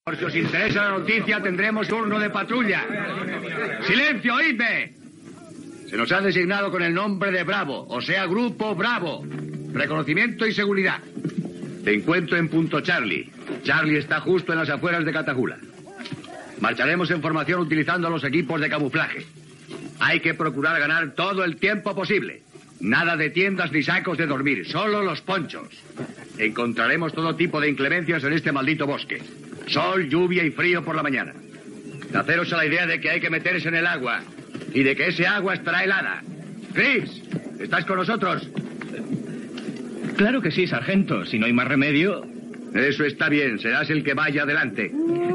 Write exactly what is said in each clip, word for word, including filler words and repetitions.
Por si os interesa la noticia, tendremos turno de patrulla. ¡Silencio, oídme! Se nos ha designado con el nombre de Bravo, o sea, Grupo Bravo. Reconocimiento y seguridad. Te encuentro en Punto Charlie. Charlie está justo en las afueras de Catahoula. Marcharemos en formación utilizando los equipos de camuflaje. Hay que procurar ganar todo el tiempo posible. Nada de tiendas ni sacos de dormir, solo los ponchos. Encontraremos todo tipo de inclemencias en este maldito bosque. Sol, lluvia y frío por la mañana. Haceros a la idea de que hay que meterse en el agua y de que ese agua estará helada. Chris, ¿estás con nosotros? Claro que sí, sargento. Si no hay más remedio... Eso está bien. Serás el que vaya adelante.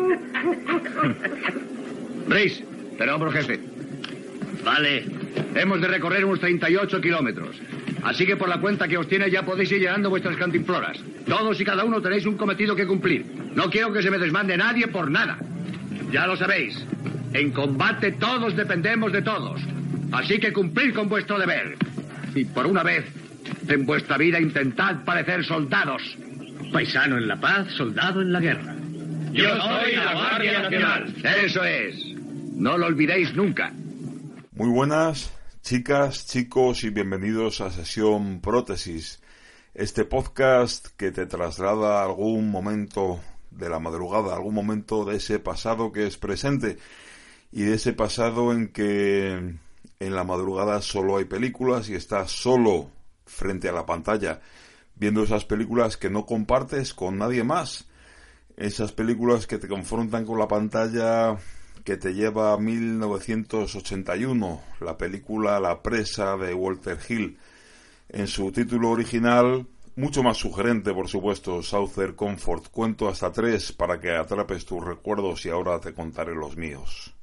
Chris, te nombro jefe. Vale. Hemos de recorrer unos treinta y ocho kilómetros. Así que por la cuenta que os tiene ya podéis ir llenando vuestras cantinfloras. Todos y cada uno tenéis un cometido que cumplir. No quiero que se me desmande nadie por nada. Ya lo sabéis. En combate todos dependemos de todos. Así que cumplid con vuestro deber. Y por una vez, en vuestra vida intentad parecer soldados. Paisano en la paz, soldado en la guerra. Yo soy la Guardia Nacional. Eso es. No lo olvidéis nunca. Muy buenas, chicas, chicos, y bienvenidos a Sesión Prótesis, este podcast que te traslada a algún momento de la madrugada, algún momento de ese pasado que es presente, y de ese pasado en que en la madrugada solo hay películas y estás solo frente a la pantalla, viendo esas películas que no compartes con nadie más, esas películas que te confrontan con la pantalla que te lleva a mil novecientos ochenta y uno, la película La Presa de Walter Hill, en su título original, mucho más sugerente por supuesto, Southern Comfort. Cuento hasta tres para que atrapes tus recuerdos y ahora te contaré los míos.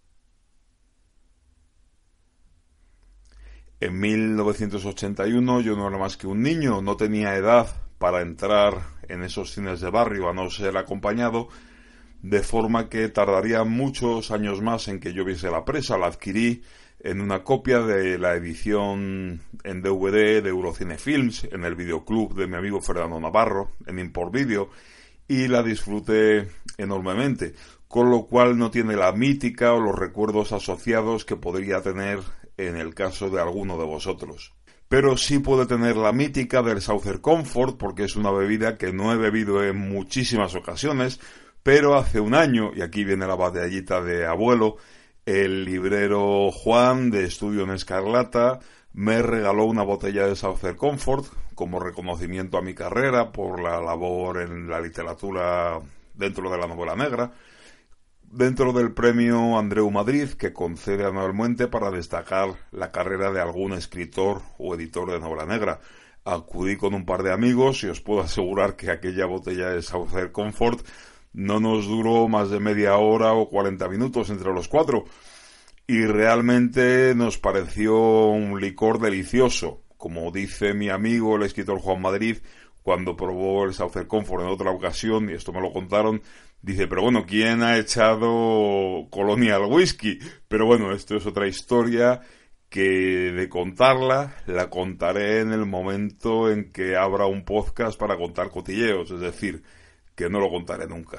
En mil novecientos ochenta y uno yo no era más que un niño, no tenía edad para entrar en esos cines de barrio a no ser acompañado, de forma que tardaría muchos años más en que yo viese La Presa. La adquirí en una copia de la edición en D V D de Eurocine Films, en el videoclub de mi amigo Fernando Navarro, en Import Video, y la disfruté enormemente, con lo cual no tiene la mítica o los recuerdos asociados que podría tener en el caso de alguno de vosotros. Pero sí puede tener la mítica del Southern Comfort, porque es una bebida que no he bebido en muchísimas ocasiones, pero hace un año, y aquí viene la batallita de abuelo, el librero Juan de Estudio en Escarlata me regaló una botella de Southern Comfort como reconocimiento a mi carrera por la labor en la literatura dentro de la novela negra, dentro del premio Andreu Madrid que concede anualmente para destacar la carrera de algún escritor o editor de novela negra. Acudí con un par de amigos y os puedo asegurar que aquella botella de Southern Comfort no nos duró más de media hora o cuarenta minutos entre los cuatro, y realmente nos pareció un licor delicioso. Como dice mi amigo el escritor Juan Madrid, cuando probó el Southern Comfort en otra ocasión, y esto me lo contaron, dice, pero bueno, ¿quién ha echado Colonial Whisky? Pero bueno, esto es otra historia que de contarla, la contaré en el momento en que abra un podcast para contar cotilleos, es decir, que no lo contaré nunca.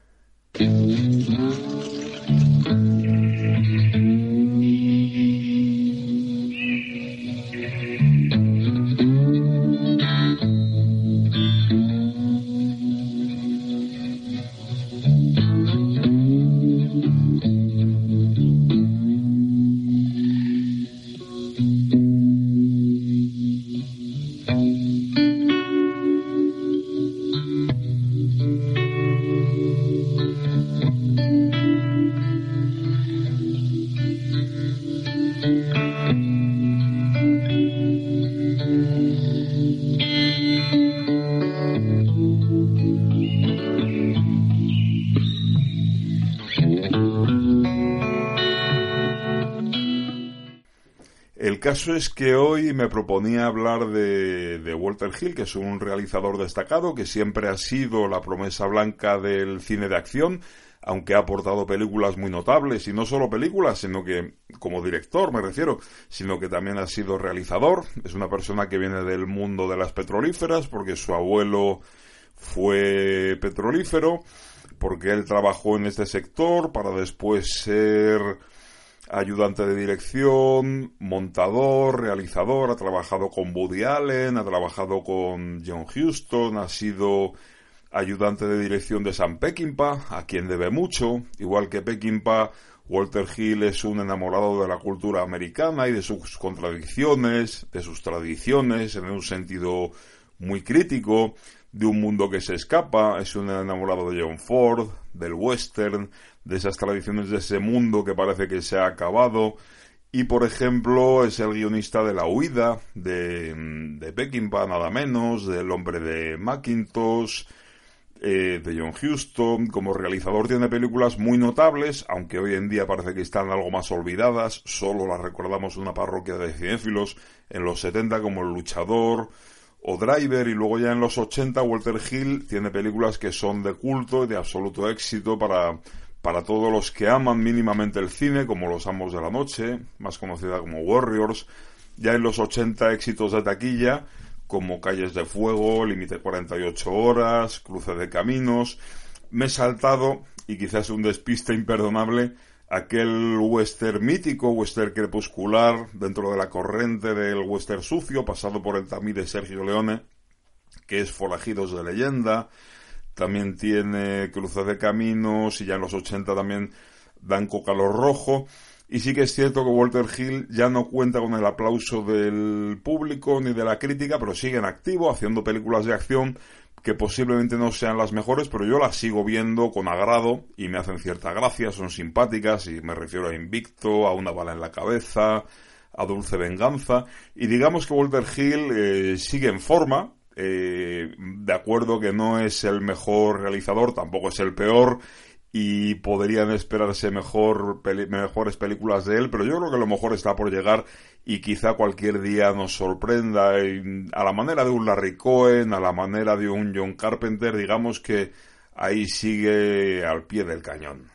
El caso es que hoy me proponía hablar de, de Walter Hill, que es un realizador destacado, que siempre ha sido la promesa blanca del cine de acción, aunque ha aportado películas muy notables, y no solo películas, sino que, como director me refiero, sino que también ha sido realizador. Es una persona que viene del mundo de las petrolíferas, porque su abuelo fue petrolífero, porque él trabajó en este sector para después ser ayudante de dirección, montador, realizador, ha trabajado con Woody Allen, ha trabajado con John Huston, ha sido ayudante de dirección de Sam Peckinpah, a quien debe mucho. Igual que Peckinpah, Walter Hill es un enamorado de la cultura americana y de sus contradicciones, de sus tradiciones, en un sentido muy crítico, de un mundo que se escapa. Es un enamorado de John Ford, del western, de esas tradiciones de ese mundo que parece que se ha acabado. Y, por ejemplo, es el guionista de La huida, de, de Peckinpah, nada menos, del hombre de Macintosh, eh, de John Huston. Como realizador tiene películas muy notables, aunque hoy en día parece que están algo más olvidadas. Solo las recordamos una parroquia de cinéfilos en los setenta, como El luchador o Driver, y luego ya en los ochenta Walter Hill tiene películas que son de culto y de absoluto éxito para, para todos los que aman mínimamente el cine, como Los amos de la noche, más conocida como Warriors. Ya en los ochenta éxitos de taquilla, como Calles de fuego, Límite cuarenta y ocho horas, Cruce de caminos. Me he saltado, y quizás un despiste imperdonable, aquel western mítico, western crepuscular, dentro de la corriente del western sucio, pasado por el tamiz de Sergio Leone, que es Forajidos de leyenda. También tiene Cruce de caminos, y ya en los ochenta también Danco Calor rojo. Y sí que es cierto que Walter Hill ya no cuenta con el aplauso del público ni de la crítica, pero sigue en activo, haciendo películas de acción que posiblemente no sean las mejores, pero yo las sigo viendo con agrado y me hacen cierta gracia, son simpáticas, y me refiero a Invicto, a Una bala en la cabeza, a Dulce venganza. Y digamos que Walter Hill eh, sigue en forma, eh, de acuerdo que no es el mejor realizador, tampoco es el peor, y podrían esperarse mejor peli- mejores películas de él, pero yo creo que lo mejor está por llegar, y quizá cualquier día nos sorprenda, y a la manera de un Larry Cohen, a la manera de un John Carpenter. Digamos que ahí sigue al pie del cañón.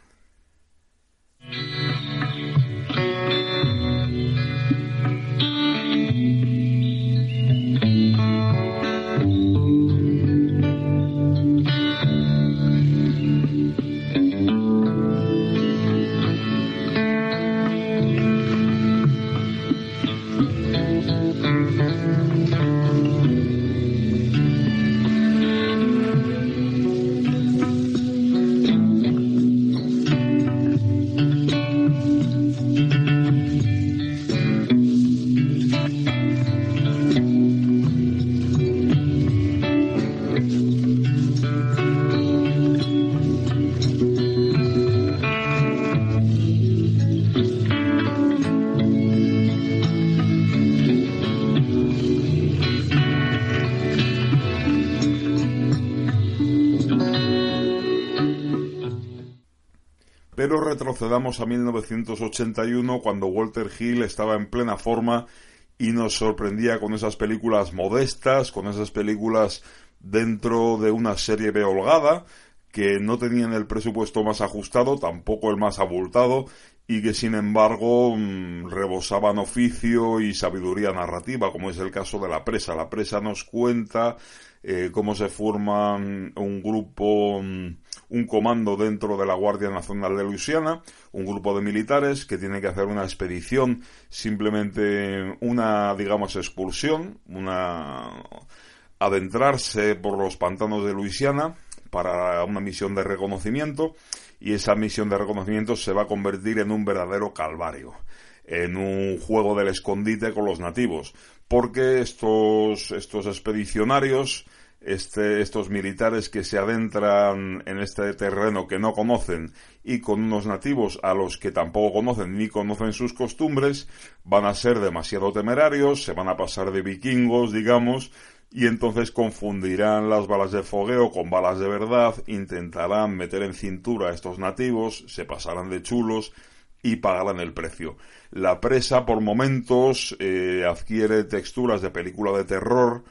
Pero retrocedamos a mil novecientos ochenta y uno, cuando Walter Hill estaba en plena forma y nos sorprendía con esas películas modestas, con esas películas dentro de una serie B holgada, que no tenían el presupuesto más ajustado, tampoco el más abultado, y que sin embargo mmm, rebosaban oficio y sabiduría narrativa, como es el caso de La presa. La presa nos cuenta eh, cómo se forma un grupo, un comando dentro de la Guardia Nacional de Luisiana, un grupo de militares que tiene que hacer una expedición, simplemente una, digamos, excursión, una adentrarse por los pantanos de Luisiana para una misión de reconocimiento, y esa misión de reconocimiento se va a convertir en un verdadero calvario, en un juego del escondite con los nativos, porque estos, estos expedicionarios, este, estos militares que se adentran en este terreno que no conocen, y con unos nativos a los que tampoco conocen ni conocen sus costumbres, van a ser demasiado temerarios, se van a pasar de vikingos, digamos, y entonces confundirán las balas de fogueo con balas de verdad, intentarán meter en cintura a estos nativos, se pasarán de chulos y pagarán el precio. La presa, por momentos, eh, adquiere texturas de película de terror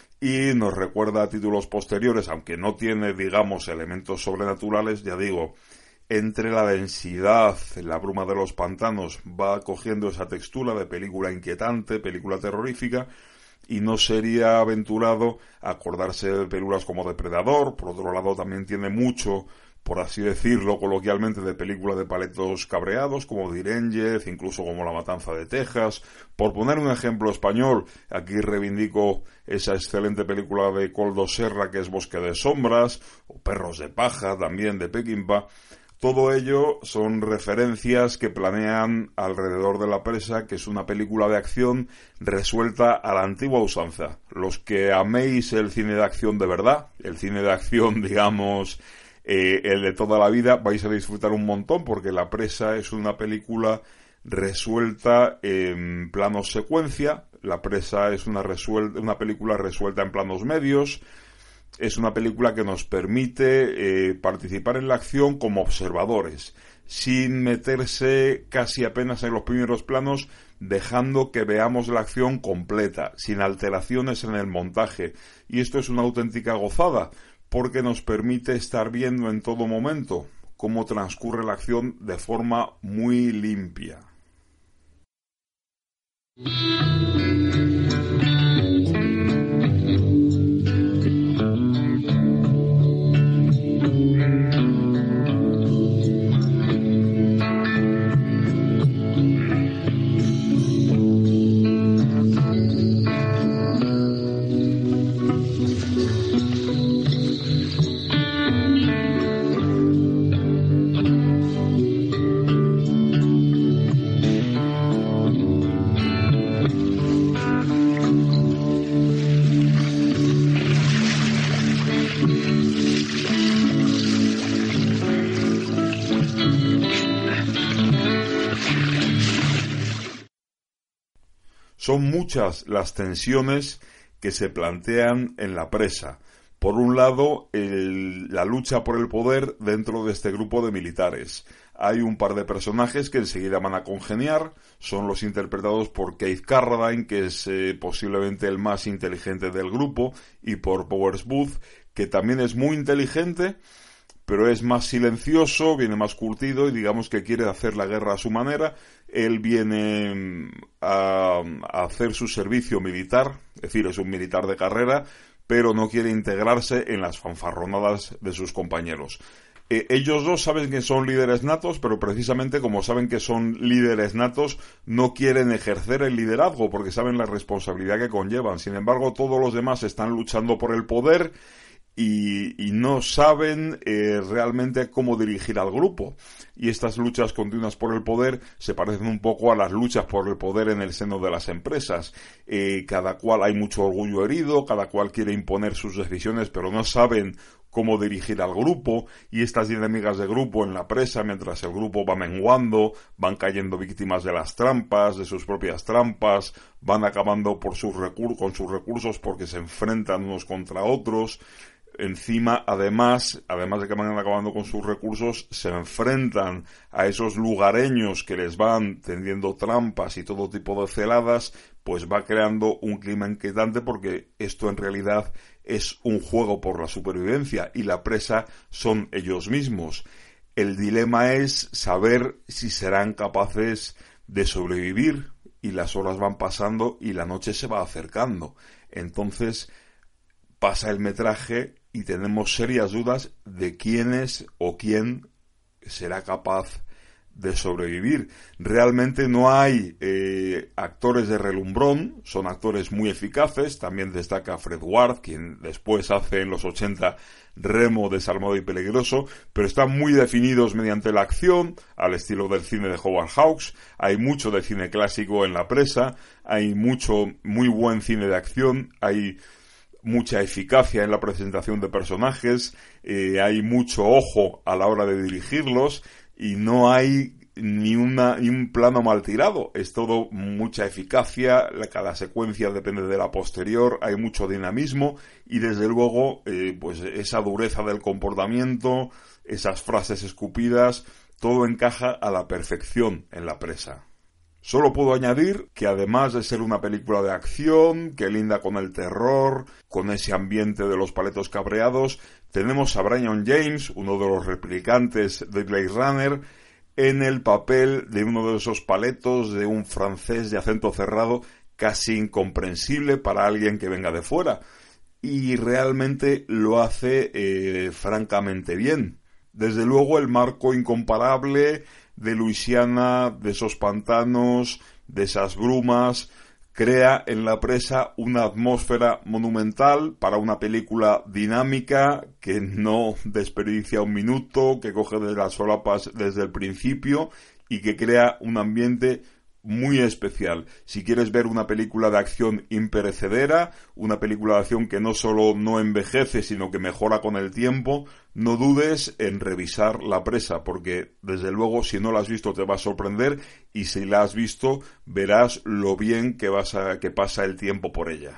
y nos recuerda a títulos posteriores, aunque no tiene, digamos, elementos sobrenaturales. Ya digo, entre la densidad, la bruma de los pantanos, va cogiendo esa textura de película inquietante, película terrorífica, y no sería aventurado acordarse de películas como Depredador. Por otro lado, también tiene mucho por así decirlo coloquialmente, de película de paletos cabreados, como Direngez, incluso como La Matanza de Texas. Por poner un ejemplo español, aquí reivindico esa excelente película de Koldo Serra que es Bosque de Sombras, o Perros de Paja, también de Peckinpah. Todo ello son referencias que planean alrededor de La Presa, que es una película de acción resuelta a la antigua usanza. Los que améis el cine de acción de verdad, el cine de acción, digamos, eh, el de toda la vida, vais a disfrutar un montón, porque La Presa es una película resuelta en planos secuencia. La Presa es una, resuel- una película resuelta en planos medios. Es una película que nos permite eh, participar en la acción como observadores, sin meterse casi apenas en los primeros planos, dejando que veamos la acción completa, sin alteraciones en el montaje. Y esto es una auténtica gozada, porque nos permite estar viendo en todo momento cómo transcurre la acción de forma muy limpia. Son muchas las tensiones que se plantean en La Presa. Por un lado, el, la lucha por el poder dentro de este grupo de militares. Hay un par de personajes que enseguida van a congeniar, son los interpretados por Keith Carradine, que es eh, posiblemente el más inteligente del grupo, y por Powers Booth, que también es muy inteligente, pero es más silencioso, viene más curtido y digamos que quiere hacer la guerra a su manera. Él viene a, a hacer su servicio militar, es decir, es un militar de carrera, pero no quiere integrarse en las fanfarronadas de sus compañeros. Eh, ellos dos saben que son líderes natos, pero precisamente como saben que son líderes natos, no quieren ejercer el liderazgo porque saben la responsabilidad que conllevan. Sin embargo, todos los demás están luchando por el poder y, y no saben eh, realmente cómo dirigir al grupo. Y estas luchas continuas por el poder se parecen un poco a las luchas por el poder en el seno de las empresas. Eh, cada cual hay mucho orgullo herido, cada cual quiere imponer sus decisiones, pero no saben cómo dirigir al grupo, y estas dinámicas de grupo en La Presa, mientras el grupo va menguando, van cayendo víctimas de las trampas, de sus propias trampas, van acabando por sus recur- con sus recursos porque se enfrentan unos contra otros. Encima, además, además de que van acabando con sus recursos, se enfrentan a esos lugareños que les van tendiendo trampas y todo tipo de celadas, pues va creando un clima inquietante porque esto en realidad es un juego por la supervivencia y la presa son ellos mismos. El dilema es saber si serán capaces de sobrevivir, y las horas van pasando y la noche se va acercando. Entonces pasa el metraje y tenemos serias dudas de quién es o quién será capaz de sobrevivir. Realmente no hay eh, actores de relumbrón, son actores muy eficaces. También destaca Fred Ward, quien después hace en los ochenta Remo desarmado y peligroso, pero están muy definidos mediante la acción, al estilo del cine de Howard Hawks. Hay mucho de cine clásico en La Presa, hay mucho, muy buen cine de acción, hay mucha eficacia en la presentación de personajes, eh, hay mucho ojo a la hora de dirigirlos, y no hay ni, una, ni un plano mal tirado. Es todo mucha eficacia, cada secuencia depende de la posterior, hay mucho dinamismo y desde luego eh, pues esa dureza del comportamiento, esas frases escupidas, todo encaja a la perfección en La Presa. Solo puedo añadir que además de ser una película de acción, que linda con el terror, con ese ambiente de los paletos cabreados, tenemos a Brian James, uno de los replicantes de Blade Runner, en el papel de uno de esos paletos de un francés de acento cerrado casi incomprensible para alguien que venga de fuera. Y realmente lo hace eh, francamente bien. Desde luego el marco incomparable de Luisiana, de esos pantanos, de esas brumas, crea en La Presa una atmósfera monumental para una película dinámica que no desperdicia un minuto, que coge de las solapas desde el principio y que crea un ambiente muy especial. Si quieres ver una película de acción imperecedera, una película de acción que no solo no envejece, sino que mejora con el tiempo, no dudes en revisar La Presa, porque desde luego si no la has visto te va a sorprender, y si la has visto verás lo bien que vas a, que pasa el tiempo por ella.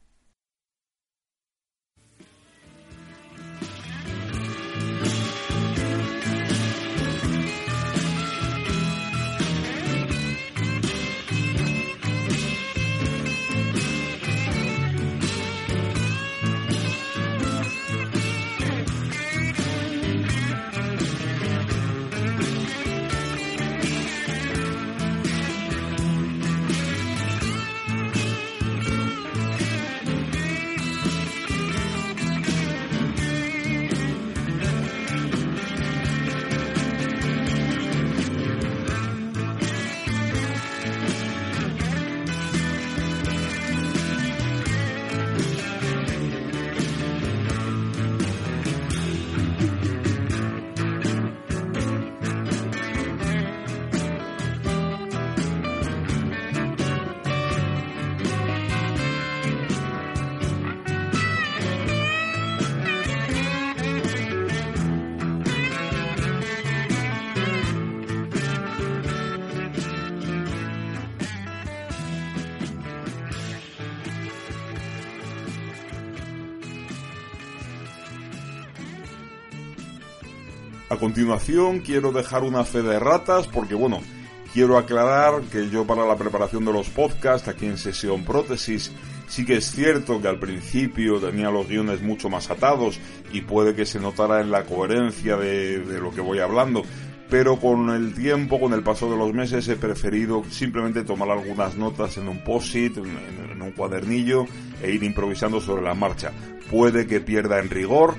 A continuación quiero dejar una fe de ratas porque, bueno, quiero aclarar que yo para la preparación de los podcasts aquí en Sesión Prótesis sí que es cierto que al principio tenía los guiones mucho más atados y puede que se notara en la coherencia de, de lo que voy hablando, pero con el tiempo, con el paso de los meses, he preferido simplemente tomar algunas notas en un post-it, en, en un cuadernillo e ir improvisando sobre la marcha. Puede que pierda en rigor,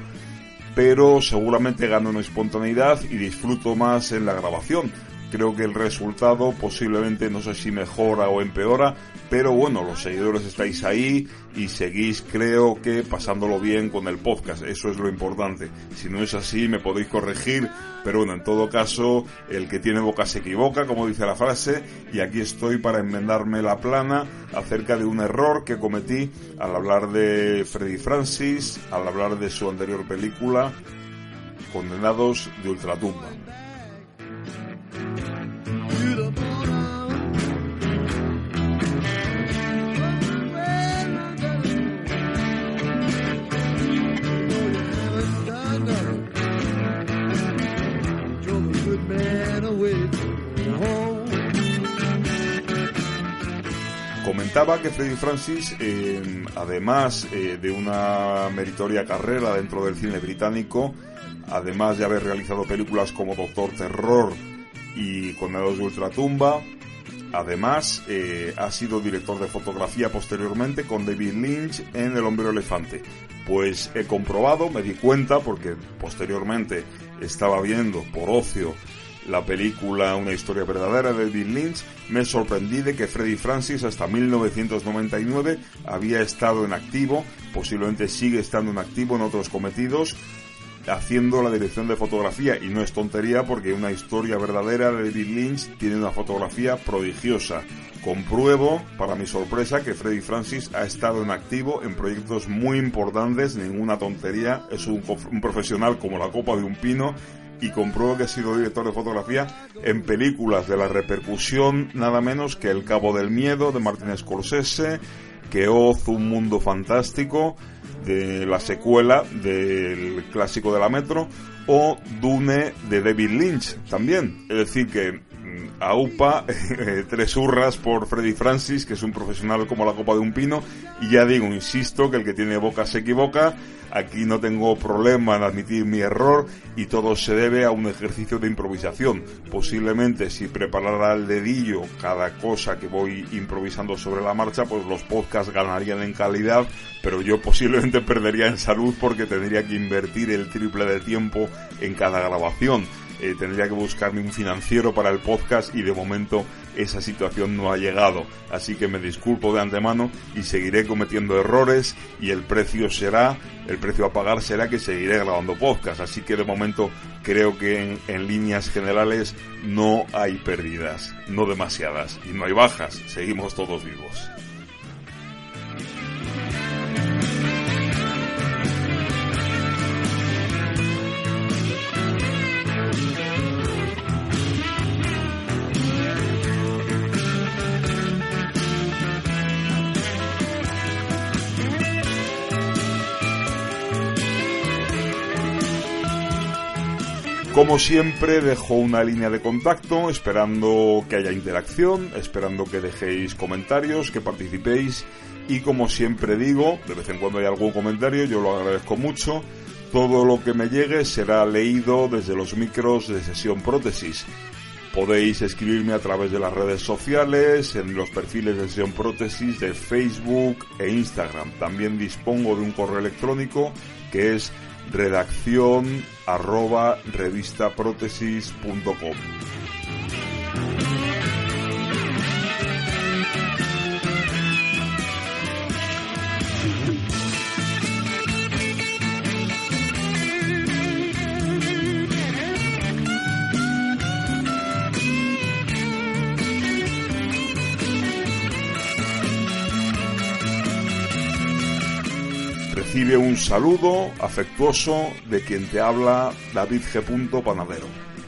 pero seguramente gano en espontaneidad y disfruto más en la grabación. Creo que el resultado posiblemente no sé si mejora o empeora, pero bueno, los seguidores estáis ahí y seguís, creo que pasándolo bien con el podcast, eso es lo importante. Si no es así me podéis corregir, pero bueno, en todo caso el que tiene boca se equivoca, como dice la frase, y aquí estoy para enmendarme la plana acerca de un error que cometí al hablar de Freddie Francis, al hablar de su anterior película Condenados de Ultratumba. Comentaba que Freddie Francis, eh, además eh, de una meritoria carrera dentro del cine británico, además de haber realizado películas como Doctor Terror y Condenados de Ultratumba, además eh, ha sido director de fotografía posteriormente con David Lynch en El Hombre Elefante. Pues he comprobado, me di cuenta, porque posteriormente estaba viendo por ocio la película Una historia verdadera de David Lynch, me sorprendí de que Freddie Francis hasta mil novecientos noventa y nueve había estado en activo, posiblemente sigue estando en activo en otros cometidos, haciendo la dirección de fotografía, y no es tontería porque Una historia verdadera de David Lynch tiene una fotografía prodigiosa. Compruebo, para mi sorpresa, que Freddie Francis ha estado en activo en proyectos muy importantes, ninguna tontería, es un, un profesional como la copa de un pino, y compruebo que ha sido director de fotografía en películas de la repercusión nada menos que El Cabo del Miedo de Martin Scorsese, que Oz, un mundo fantástico, de la secuela del clásico de la Metro, o Dune de David Lynch también. Es decir que aupa, eh, tres hurras por Freddy Francis, que es un profesional como la copa de un pino, y ya digo, insisto, que el que tiene boca se equivoca. Aquí no tengo problema en admitir mi error y todo se debe a un ejercicio de improvisación. Posiblemente si preparara al dedillo cada cosa que voy improvisando sobre la marcha, pues los podcasts ganarían en calidad, pero yo posiblemente perdería en salud porque tendría que invertir el triple de tiempo en cada grabación. Eh, tendría que buscarme un financiero para el podcast y de momento esa situación no ha llegado, así que me disculpo de antemano y seguiré cometiendo errores y el precio será, el precio a pagar será que seguiré grabando podcast, así que de momento creo que en, en líneas generales no hay pérdidas, no demasiadas, y no hay bajas, seguimos todos vivos. Como siempre, dejo una línea de contacto esperando que haya interacción, esperando que dejéis comentarios, que participéis y como siempre digo, de vez en cuando hay algún comentario, yo lo agradezco mucho. Todo lo que me llegue será leído desde los micros de Sesión Prótesis. Podéis escribirme a través de las redes sociales, en los perfiles de Sesión Prótesis de Facebook e Instagram. También dispongo de un correo electrónico que es redacción arroba revistaprotesis punto com. Recibe un saludo afectuoso de quien te habla, David G. Panadero.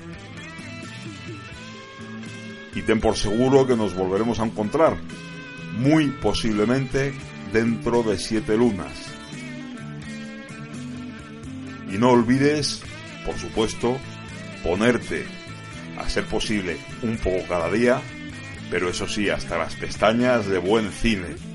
Y ten por seguro que nos volveremos a encontrar, muy posiblemente dentro de siete lunas. Y no olvides, por supuesto, ponerte, a ser posible, un poco cada día, pero eso sí, hasta las pestañas de buen cine.